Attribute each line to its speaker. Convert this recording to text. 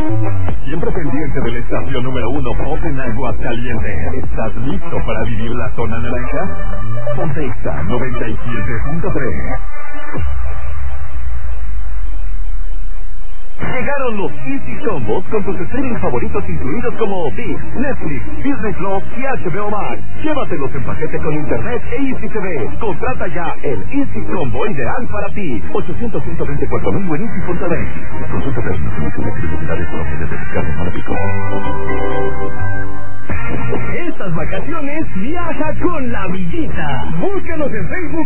Speaker 1: Siempre pendiente de la estación número 1 Pop en Aguascalientes. ¿Estás listo para vivir la zona naranja? Ponte Exa 97.3. Llegaron los Easy Combos con tus streaming favoritos incluidos como ViX, Netflix, Disney Plus y HBO Max. Llévatelos en paquete con internet e Easy TV. Contrata ya el Easy Combo ideal para ti. 800-124-1000 en Easy.net. Consulta términos y condiciones y utilidades con opciones de descarga para pico.
Speaker 2: Estas vacaciones viaja con la Villita. Búscanos en Facebook